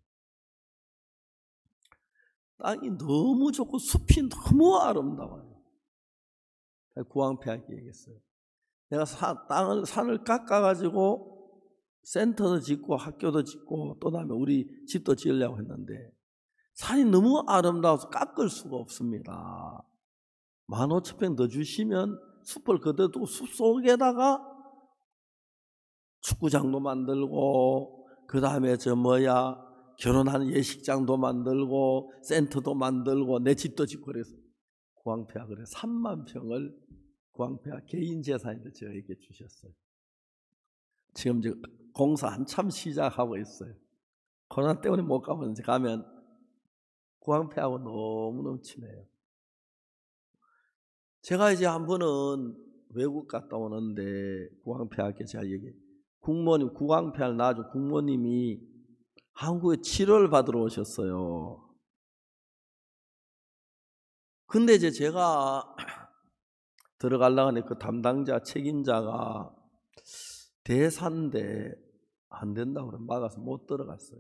땅이 너무 좋고 숲이 너무 아름다워요. 국왕폐하께 얘기했어요. 내가 사, 땅을 산을 깎아가지고 센터도 짓고 학교도 짓고 또 다음에 우리 집도 지으려고 했는데 산이 너무 아름다워서 깎을 수가 없습니다. 만 오천 평 더 주시면 숲을 그대로 두고 숲 속에다가 축구장도 만들고 그 다음에 저 뭐야 결혼하는 예식장도 만들고 센터도 만들고 내 집도 짓고 그래서 국왕폐하 그래 삼만 평을 국왕폐하 개인 재산인데 저에게 주셨어요. 지금 이제 공사 한참 시작하고 있어요. 코로나 때문에 못 가보는데 가면 구황폐하고 너무너무 친해요. 제가 이제 한 번은 외국 갔다 오는데 구황폐하께 제가 얘기해. 국모님, 구황폐를 낳아준 국모님이 한국에 치료를 받으러 오셨어요. 근데 이제 제가 들어가려고 하니 그 담당자, 책임자가 대사인데 안 된다고 그래 막아서 못 들어갔어요.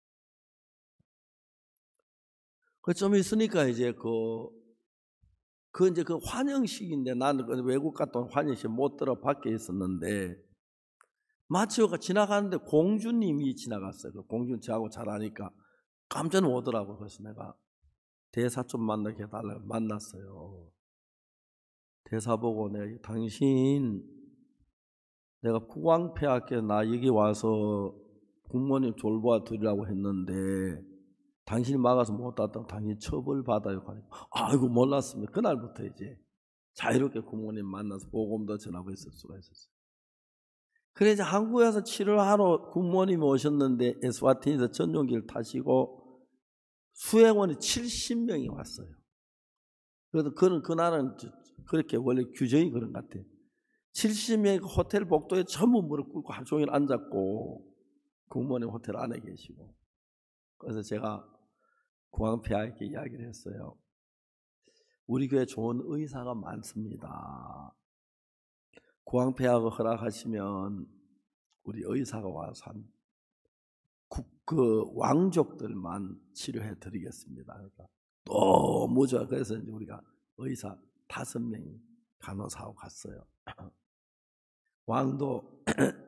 그 좀 있으니까 이제 그, 그 이제 그 환영식인데 나는 외국 갔다 온 환영식 못 들어 밖에 있었는데 마치오가 지나가는데 공주님이 지나갔어요. 그 공주님 저하고 잘 아니까 깜짝 오더라고. 그래서 내가 대사 좀 만나게 해달라고 만났어요. 대사 보고 내가 당신 내가 구황폐하께 나 여기 와서 국모님 졸보아 드리라고 했는데 당신이 막아서 못 왔다고 당신 처벌받아요. 아이고 몰랐습니다. 그날부터 이제 자유롭게 국모님 만나서 복음도 전하고 있을 수가 있었어요. 그래 이제 한국에 와서 치료를 하러 국모님이 오셨는데 에스와틴에서 전용기를 타시고 수행원이 칠십 명이 왔어요. 그래도 그는 그날은 그렇게 원래 규정이 그런 것 같아요. 칠십 명이 호텔 복도에 전부 무릎 꿇고 하루 종일 앉았고 국모님 호텔 안에 계시고. 그래서 제가 구황폐하에게 이야기를 했어요. 우리 교회 좋은 의사가 많습니다. 구황폐하가 허락하시면 우리 의사가 와서 한 그 왕족들만 치료해 드리겠습니다. 그러니까 너무 좋아. 그래서 이제 우리가 의사 다섯 명이 간호사하고 갔어요. 왕도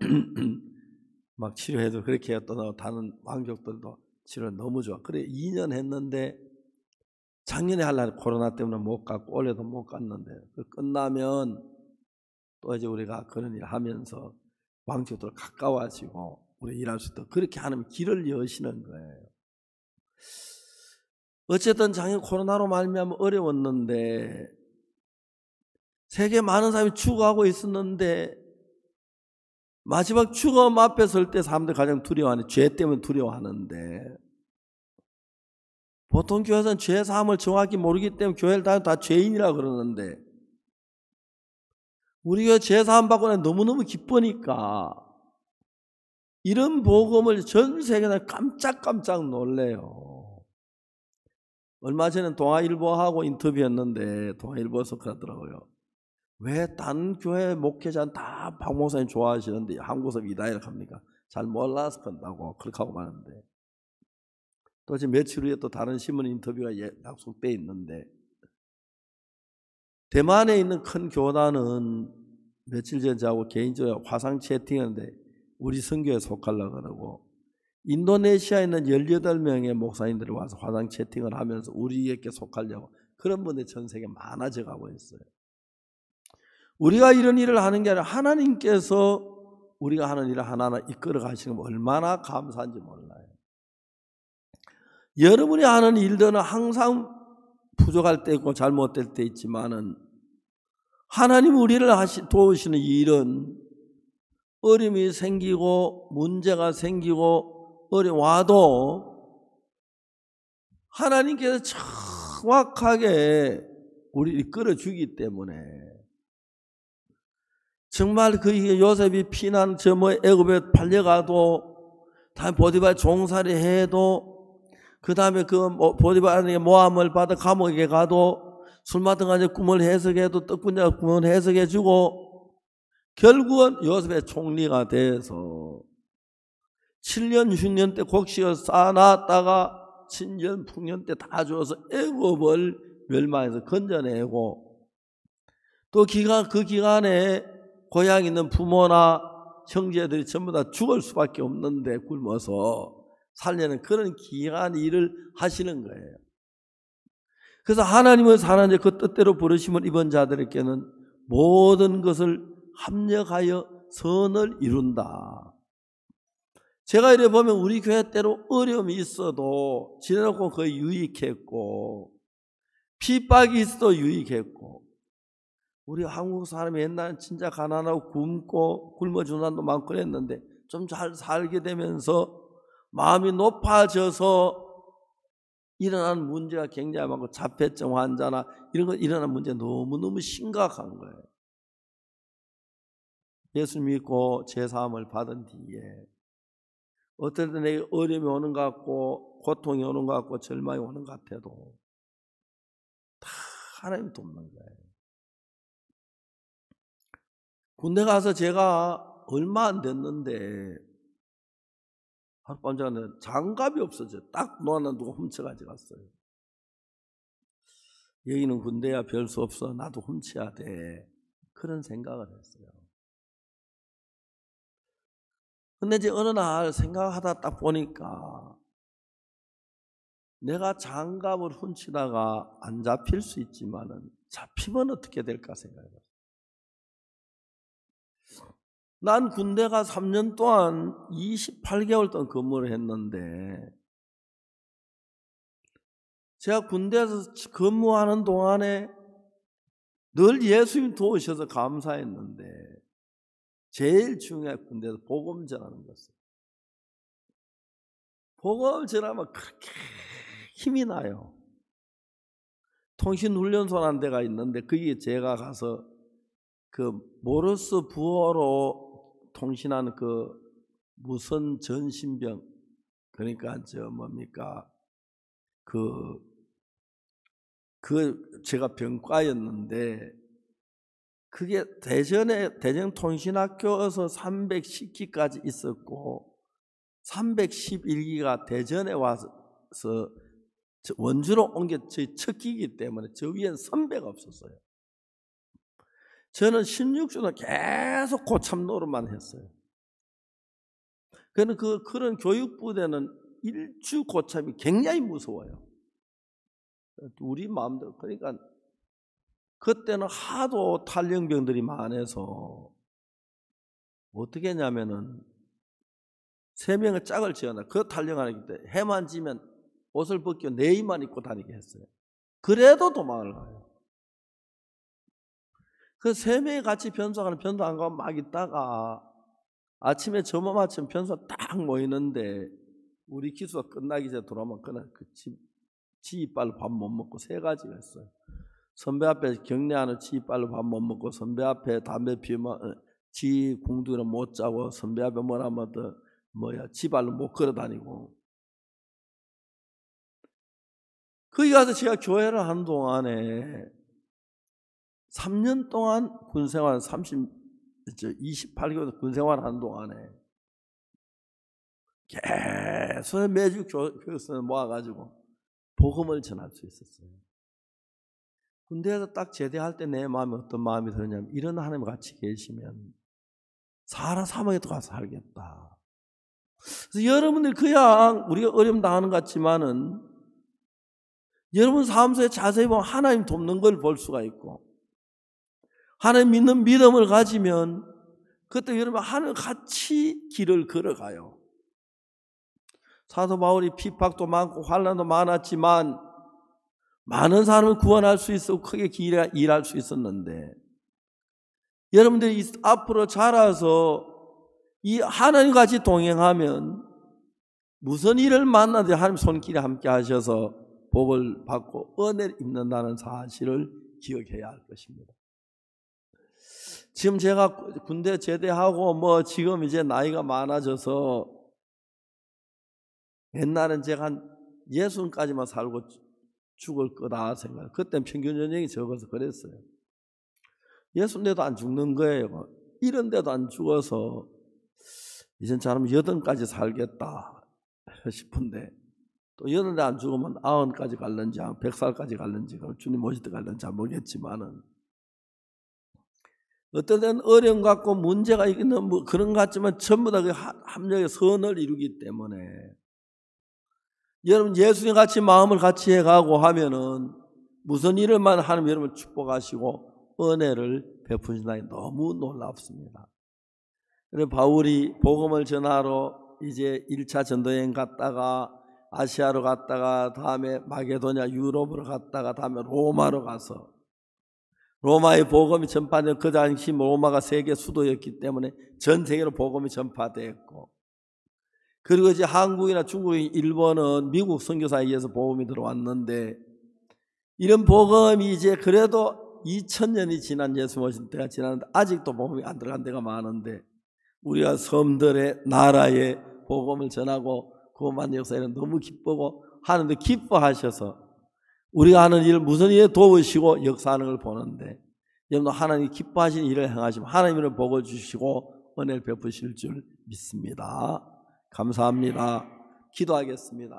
막 치료해도 그렇게 했던 다른 왕족들도 치료 너무 좋아. 그래 이 년 했는데 작년에 하려고 코로나 때문에 못 갔고 올해도 못 갔는데 그 끝나면 또 이제 우리가 그런 일 하면서 왕족들 가까워지고 우리 일할 수 있도록 그렇게 하는 길을 여시는 거예요. 어쨌든 작년 코로나로 말미암아 어려웠는데 세계 많은 사람이 죽어가고 있었는데 마지막 죽음 앞에 설 때 사람들이 가장 두려워하는 죄 때문에 두려워하는데 보통 교회에서는 죄 사함을 정확히 모르기 때문에 교회를 다니면 다 죄인이라 그러는데 우리 교회 죄 사함 받고 너무너무 기쁘니까 이런 복음을 전 세계에 깜짝깜짝 놀래요. 얼마 전에 동아일보하고 인터뷰했는데 동아일보에서 그러더라고요. 왜 딴 교회 목회자는 다 박 목사님 좋아하시는데 한국에서 이다이라 합니까? 잘 몰라서 그런다고 그렇게 하고 마는데 또 지금 며칠 후에 또 다른 신문 인터뷰가 약속돼 있는데 대만에 있는 큰 교단은 며칠 전에 저하고 개인적으로 화상 채팅했는데 우리 선교에 속하려고 그러고 인도네시아에 있는 열여덟 명의 목사님들이 와서 화상 채팅을 하면서 우리에게 속하려고 그런 분들이 전 세계에 많아져 가고 있어요. 우리가 이런 일을 하는 게 아니라 하나님께서 우리가 하는 일을 하나하나 이끌어 가시는 건 얼마나 감사한지 몰라요. 여러분이 하는 일들은 항상 부족할 때 있고 잘못될 때 있지만은 하나님 우리를 하시, 도우시는 일은 어려움이 생기고 문제가 생기고 어려움 와도 하나님께서 정확하게 우리를 이끌어주기 때문에 정말 그 요셉이 피난 저 뭐 애굽에 팔려가도 다음에 보디발 종살이 해도 그 다음에 그 보디발에게 모함을 받아 감옥에 가도 술 마던 가지고 꿈을 해석해도 떡분자가 꿈을 해석해주고 결국은 요셉의 총리가 돼서 칠 년 육 년 때 곡식을 쌓아놨다가 칠 년 풍년 때 다 주어서 애굽을 멸망해서 건져내고 또 기간 그 기간에 고향에 있는 부모나 형제들이 전부 다 죽을 수밖에 없는데 굶어서 살려는 그런 귀한 일을 하시는 거예요. 그래서 하나님을 사는 그 뜻대로 부르심을 입은 자들에게는 모든 것을 합력하여 선을 이룬다. 제가 이래 보면 우리 교회 때로 어려움이 있어도 지내놓고 거의 유익했고 핍박이 있어도 유익했고 우리 한국 사람이 옛날엔 진짜 가난하고 굶고 굶어 죽는 사람도 많고 그랬는데 좀 잘 살게 되면서 마음이 높아져서 일어나는 문제가 굉장히 많고 자폐증 환자나 이런 거 일어나는 문제 너무너무 심각한 거예요. 예수 믿고 제사함을 받은 뒤에 어떨 때 내게 어려움이 오는 것 같고 고통이 오는 것 같고 절망이 오는 것 같아도 다 하나님 돕는 거예요. 군대 가서 제가 얼마 안 됐는데 하룻밤 장갑이 없어져. 딱 놓아놓은 누가 훔쳐가지고 갔어요. 여기는 군대야 별 수 없어. 나도 훔쳐야 돼. 그런 생각을 했어요. 근데 이제 어느 날 생각하다 딱 보니까 내가 장갑을 훔치다가 안 잡힐 수 있지만은 잡히면 어떻게 될까 생각해봤어요. 난 군대가 삼 년 동안 이십팔 개월 동안 근무를 했는데 제가 군대에서 근무하는 동안에 늘 예수님 도우셔서 감사했는데 제일 중요한 군대에서 복음 전하는 것이에요. 복음 전하면 그렇게 힘이 나요. 통신훈련소라는 데가 있는데 거기에 제가 가서 그 모르스 부호로 통신하는 그 무선 전신병, 그러니까 저 뭡니까 그, 그 제가 병과였는데 그게 대전에 대전통신학교에서 삼백십 기까지 있었고 삼백십일 기가 대전에 와서 원주로 옮겨 저희 첫 기이기 때문에 저 위엔 선배가 없었어요. 저는 십육 주는 계속 고참 노릇만 했어요. 그는 그 그런 교육부대는 일주 고참이 굉장히 무서워요. 우리 마음대로. 그러니까 그때는 하도 탈영병들이 많아서 어떻게 했냐면은 세 명의 짝을 지어놔. 그 탈영하기 때 해만 지면 옷을 벗겨 내의만 입고 다니게 했어요. 그래도 도망을 가요. 그 세 명이 같이 변소하는 변소 안 가면 막 있다가 아침에 점호 맞추면 변소 딱 모이는데 우리 기수가 끝나기 전에 돌아오면 그날 그 집, 지이빨로 밥 못 먹고 세 가지가 있어요. 선배 앞에 격려하는 지이빨로 밥 못 먹고 선배 앞에 담배 피우면 지 공두는 못 자고 선배 앞에 뭐라면 더 뭐야 지발로 못 걸어 다니고. 거기 가서 제가 교회를 하는 동안에 삼 년 동안 군생활 삼십, 이십팔 개월 군생활 하는 동안에 계속 매주 교육생을 모아가지고 복음을 전할 수 있었어요. 군대에서 딱 제대할 때 내 마음에 어떤 마음이 드냐면 이런 하나님 같이 계시면 사람 사망에 들어가서 살겠다. 그래서 여러분들 그냥 우리가 어려움 당하는 것 같지만은 여러분 삶 속에 자세히 보면 하나님 돕는 걸 볼 수가 있고 하나님 믿는 믿음을 가지면 그때 여러분 하늘 같이 길을 걸어가요. 사도 바울이 핍박도 많고 환난도 많았지만 많은 사람을 구원할 수 있었고 크게 일할 수 있었는데 여러분들이 앞으로 자라서 이 하나님 같이 동행하면 무슨 일을 만나도 하나님 손길에 함께 하셔서 복을 받고 은혜를 입는다는 사실을 기억해야 할 것입니다. 지금 제가 군대 제대하고 뭐 지금 이제 나이가 많아져서 옛날엔 제가 한 예순까지만 살고 죽을 거다 생각. 그때는 평균 연령이 적어서 그랬어요. 예순인데도 안 죽는 거예요. 이런데도 안 죽어서 이젠 저라면 여든까지 살겠다 싶은데 또 여든데 안 죽으면 아흔까지 갈는지 백 살까지 갈는지 주님 모실 때 갈는지 잘 모르겠지만은 어떤 때는 어려움 같고 문제가 있는 뭐 그런 것 같지만 전부 다 그 합력의 선을 이루기 때문에 여러분 예수님 같이 마음을 같이 해가고 하면은 무슨 일을만 하나님 여러분을 축복하시고 은혜를 베푸신다니 너무 놀랍습니다. 그래서 바울이 복음을 전하러 이제 일 차 전도여행 갔다가 아시아로 갔다가 다음에 마게도냐 유럽으로 갔다가 다음에 로마로 가서 로마의 복음이 전파된 그 당시 로마가 세계 수도였기 때문에 전 세계로 복음이 전파되었고 그리고 이제 한국이나 중국이 일본은 미국 선교사에 의해서 복음이 들어왔는데 이런 복음이 이제 그래도 이천 년이 지난 예수 오신 때가 지났는데 아직도 복음이 안 들어간 데가 많은데 우리가 섬들의 나라에 복음을 전하고 구원받는 역사에는 너무 기쁘고 하는데 기뻐하셔서 우리가 하는 일 무슨 일에 도우시고 역사하는 걸 보는데 여러분 하나님이 기뻐하시는 일을 행하시면 하나님은 복을 주시고 은혜를 베푸실 줄 믿습니다. 감사합니다. 기도하겠습니다.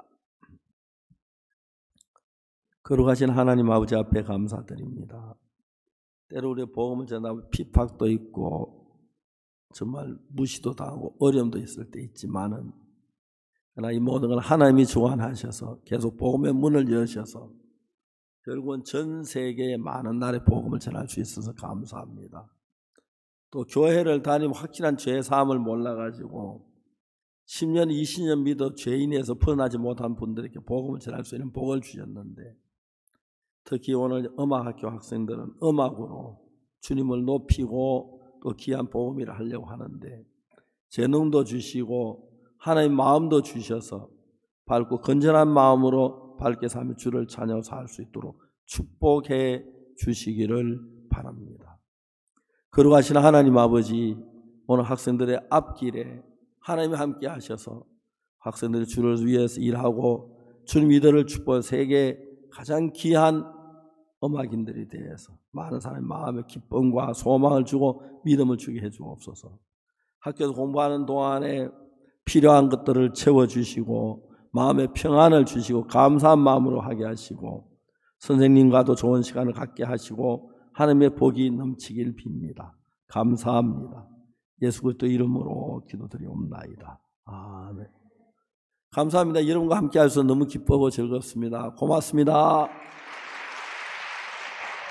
거룩하신 하나님 아버지 앞에 감사드립니다. 때로 우리 복음을 전하면 핍박도 있고 정말 무시도 당하고 어려움도 있을 때 있지만은 그러나 이 모든 걸 하나님이 주관하셔서 계속 복음의 문을 여셔서 결국은 전 세계의 많은 나라에 복음을 전할 수 있어서 감사합니다. 또 교회를 다니면 확실한 죄 사함을 몰라가지고 십 년, 이십 년 믿어 죄인에서 벗어나지 못한 분들에게 복음을 전할 수 있는 복을 주셨는데 특히 오늘 음악학교 학생들은 음악으로 주님을 높이고 또 귀한 복음 일을 하려고 하는데 재능도 주시고 하나님 마음도 주셔서 밝고 건전한 마음으로 밝게 살며 주를 찬양하며 살 수 있도록 축복해 주시기를 바랍니다. 거룩하신 하나님 아버지, 오늘 학생들의 앞길에 하나님이 함께 하셔서 학생들이 주를 위해서 일하고 주님 이들을 축복해 세계 가장 귀한 음악인들이 되어서 많은 사람의 마음에 기쁨과 소망을 주고 믿음을 주게 해주옵소서. 학교에서 공부하는 동안에 필요한 것들을 채워주시고 마음의 평안을 주시고 감사한 마음으로 하게 하시고 선생님과도 좋은 시간을 갖게 하시고 하나님의 복이 넘치길 빕니다. 감사합니다. 예수 그리스도 이름으로 기도드리옵나이다. 아멘. 감사합니다. 여러분과 함께 할 수 너무 기쁘고 즐겁습니다. 고맙습니다.